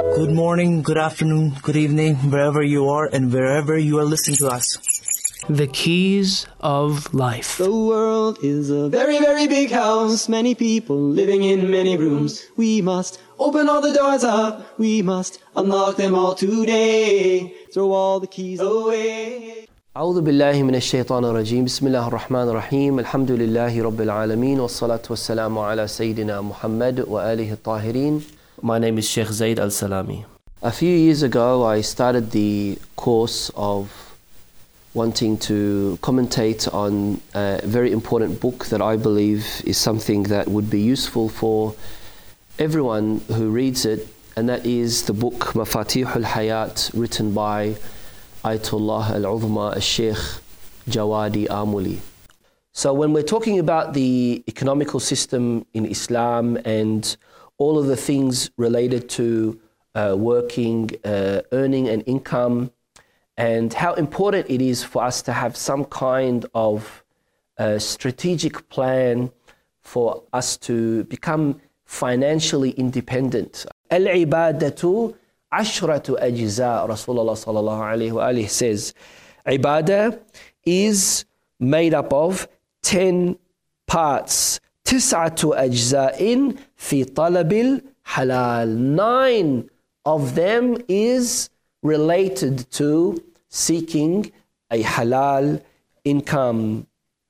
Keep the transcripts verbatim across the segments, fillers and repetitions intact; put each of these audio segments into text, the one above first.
Good morning, good afternoon, good evening, wherever you are and wherever you are listening to us. The keys of life. The world is a very, very big house. Many people living in many rooms. We must open all the doors up. We must unlock them all today. Throw all the keys away. أعوذ بالله من الشيطان الرجيم بسم الله الرحمن الرحيم الحمد لله رب العالمين والصلاة والسلام على سيدنا محمد وآله الطاهرين. My name is Sheikh Zaid Al-Salami. A few years ago I started the course of wanting to commentate on a very important book that I believe is something that would be useful for everyone who reads it, and that is the book Mafatih al-Hayat, written by Ayatollah Al-Uzma Al-Sheikh Jawadi Amuli. So when we're talking about the economical system in Islam and all of the things related to uh, working, uh, earning an income, and how important it is for us to have some kind of uh, strategic plan for us to become financially independent. Al-ibadatu ashratu ajza, Rasulullah sallallahu alayhi wa alihi says. Ibadah is made up of ten parts. Tis'atu ajza'in fi talabil halal. Nine of them is related to seeking a halal income.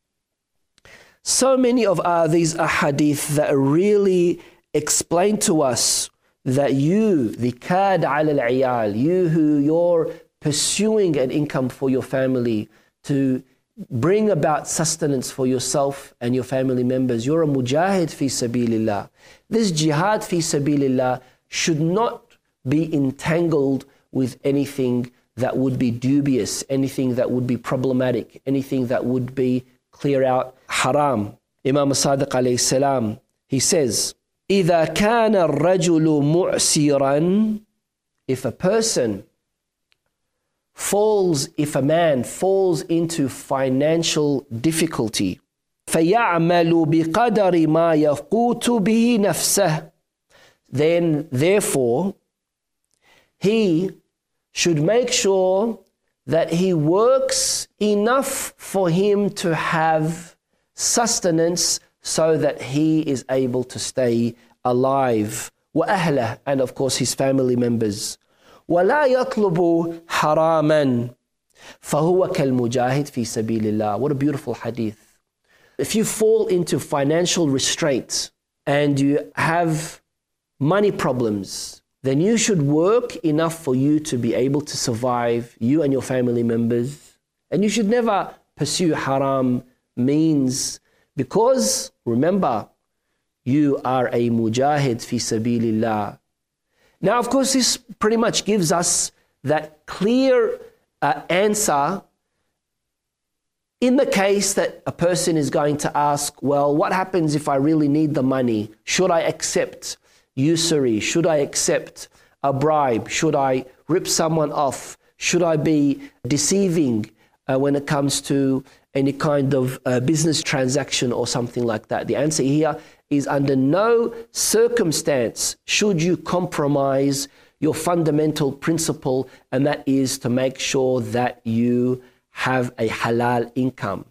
So many of uh, these ahadith that really explain to us that you, the kad ala al-iyal, you who you're pursuing an income for your family to bring about sustenance for yourself and your family members, you're a mujahid fi sabilillah. This jihad fi sabilillah should not be entangled with anything that would be dubious, anything that would be problematic, anything that would be clear out haram. Imam Sadiq alayhi salam, he says, إِذَا كَانَ الرَّجُلُ مُعْسِرًا, if a person falls, if a man falls into financial difficulty, فَيَعْمَلُ بِقَدَرِ مَا يَقُوتُ بِهِ نَفْسَهُ, then therefore he should make sure that he works enough for him to have sustenance so that he is able to stay alive. وَأَهْلَهُ, and of course his family members. وَلَا يَطْلُبُ حَرَامًا فَهُوَ كَالْمُجَاهِدِ فِي سَبِيلِ اللَّهِ. What a beautiful hadith. If you fall into financial restraint and you have money problems, then you should work enough for you to be able to survive, you and your family members. And you should never pursue haram means, because remember, you are a mujahid fi sabilillah. Now, of course, this pretty much gives us that clear uh, answer in the case that a person is going to ask, well, what happens if I really need the money? Should I accept usury? Should I accept a bribe? Should I rip someone off? Should I be deceiving uh, when it comes to any kind of uh, business transaction or something like that? The answer here is under no circumstance should you compromise your fundamental principle, and that is to make sure that you have a halal income.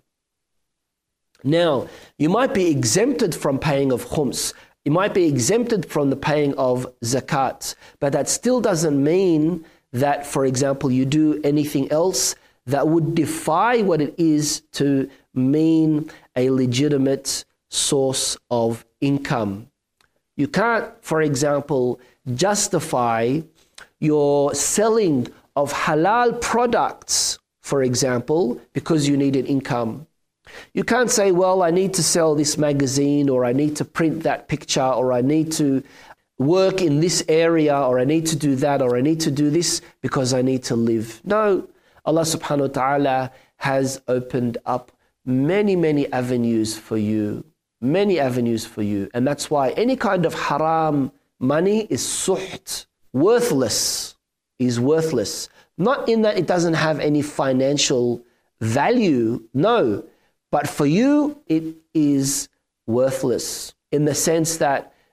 Now, you might be exempted from paying of khums. You might be exempted from the paying of zakat, but that still doesn't mean that, for example, you do anything else that would defy what it is to mean a legitimate source of income. You can't, for example, justify your selling of halal products, for example, because you need an income. You can't say, well, I need to sell this magazine, or I need to print that picture, or I need to work in this area, or I need to do that, or I need to do this because I need to live. No, Allah subhanahu wa ta'ala has opened up many, many avenues for you, many avenues for you. And that's why any kind of haram money is suht, worthless, is worthless. Not in that it doesn't have any financial value, no, but for you it is worthless in the sense that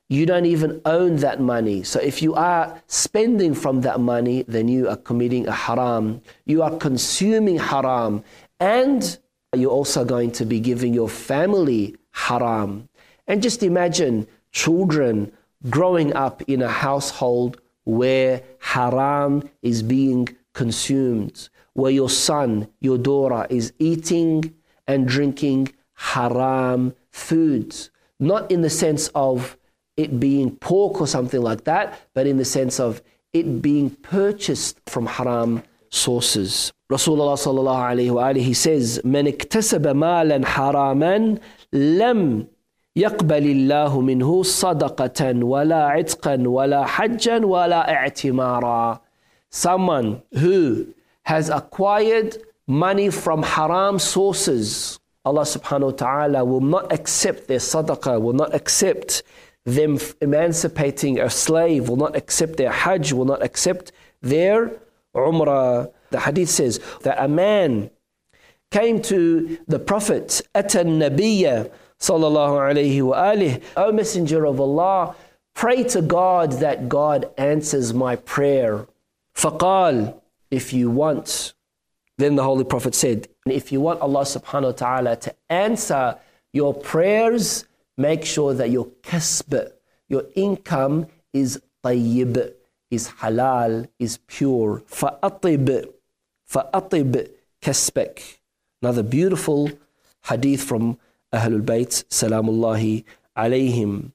you don't even own that money. So if you are spending from that money, then you are committing a haram. You are consuming haram. And you're also going to be giving your family haram. And just imagine children growing up in a household where haram is being consumed, where your son, your daughter is eating and drinking haram foods. Not in the sense of it being pork or something like that, but in the sense of it being purchased from haram sources. Rasulullah sallallahu alayhi wa alihi says, "Man iktasaba malan haraman lam يقبل الله منه صدقة ولا عتقا ولا حجا ولا اعتمارا." Someone who has acquired money from haram sources, Allah subhanahu wa ta'ala will not accept their sadaqah, will not accept them emancipating a slave, will not accept their hajj, will not accept their umrah. The hadith says that a man came to the Prophet, أتى النبي صلى الله عليه وآله, O Messenger of Allah, pray to God that God answers my prayer. فقال, if you want, then the Holy Prophet said, if you want Allah subhanahu wa ta'ala to answer your prayers, make sure that your kasb, your income is tayyib, is halal, is pure. فأطب فأطب kasbak. Another beautiful hadith from Ahlul Bayt, salamullahi alayhim.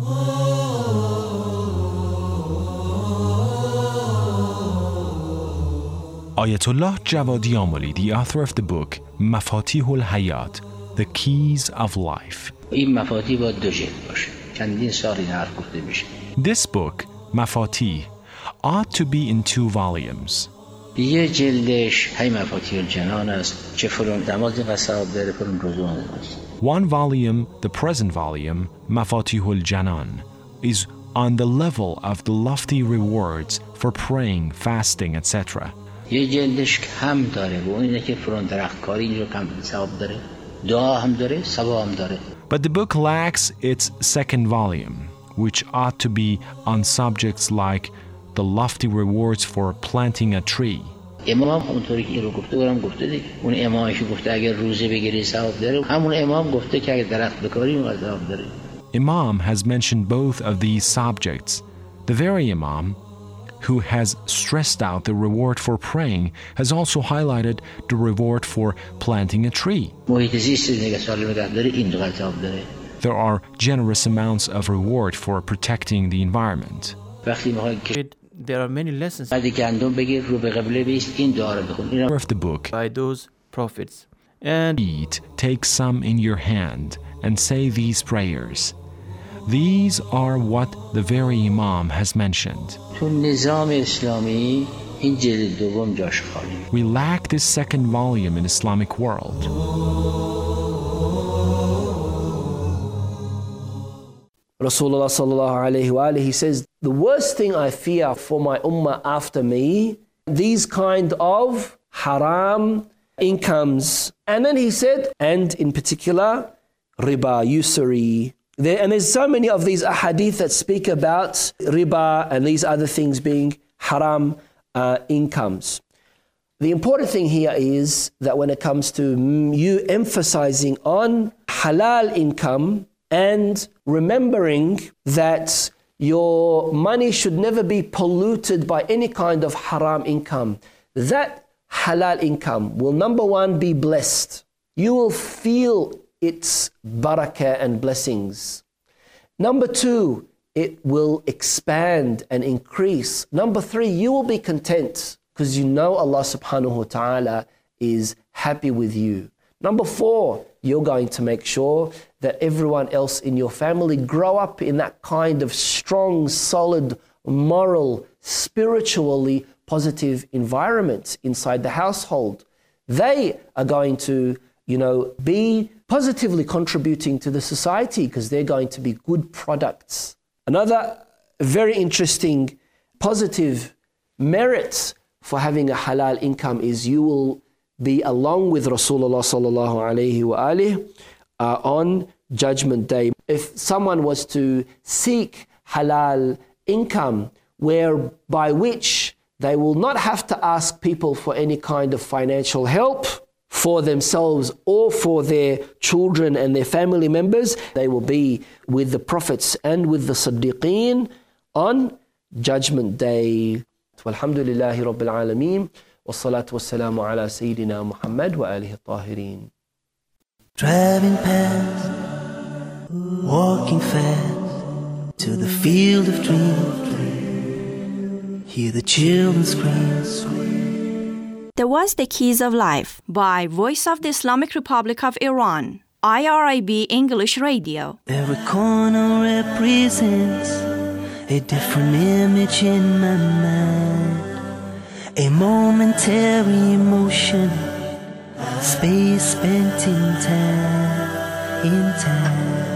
Ayatollah Javadi Amoli, the author of the book Mafatihul Hayat, The Keys of Life. This book, Mafatih, ought to be in two volumes. یه جلدش هی مفاتیح الجنان است که فرون دماغ قصاب داره فرون رضوان است. One volume, the present volume, Mafatihul Janan, is on the level of the lofty rewards for praying, fasting, et cetera. یه جلدش کم داره و اینه که فرون درختکاری اینجا کم ثواب داره. دعا هم داره، ثواب هم داره. But the book lacks its second volume, which ought to be on subjects like the lofty rewards for planting a tree. امام اونطوری که رو گفته برام گفته دیگه. اون امامش گفته اگر روزه بگیری ثواب داره. همون امام گفته که اگر درخت بکاری اون ثواب داره. Imam has mentioned both of these subjects. The very Imam who has stressed out the reward for praying has also highlighted the reward for planting a tree. محیط زیست نگه سالم نگه داره این دو ثواب داره. There are generous amounts of reward for protecting the environment. وقتی میخوای که There are many lessons بعد گندم بگیر رو به قبله بیست این دعا رو بخون. Of the book, by those prophets. And eat, take some in your hand and say these prayers. These are what the very Imam has mentioned. تو نظام اسلامی این جلد دوم جاش خالی. We lack this second volume in Islamic world. Rasulullah sallallahu alayhi wa alayhi says, the worst thing I fear for my ummah after me, these kind of haram incomes. And then he said, and in particular, riba, usury. There, and there's so many of these ahadith that speak about riba and these other things being haram uh, incomes. The important thing here is that when it comes to you emphasizing on halal income and remembering that your money should never be polluted by any kind of haram income, that halal income will, number one, be blessed. You will feel its barakah and blessings. Number two, it will expand and increase. Number three, you will be content because you know Allah subhanahu wa ta'ala is happy with you. Number four, you're going to make sure that everyone else in your family grow up in that kind of strong, solid, moral, spiritually positive environment inside the household. They are going to, you know, be positively contributing to the society because they're going to be good products. Another very interesting positive merit for having a halal income is you will be along with Rasulullah sallallahu alayhi wa alihi uh, on Judgment Day. If someone was to seek halal income, whereby which they will not have to ask people for any kind of financial help for themselves or for their children and their family members. They will be with the prophets and with the Siddiqeen on Judgment Day. Walhamdulillahi Rabbil Alameen. Wassalatu wassalamu ala Sayyidina Muhammad wa alihi tahirin. Driving past, walking fast to the field of dreams. Hear the children scream. There was The Keys of Life by Voice of the Islamic Republic of Iran, I R I B English Radio. Every corner represents a different image in my mind. A momentary emotion, space spent in time, in time.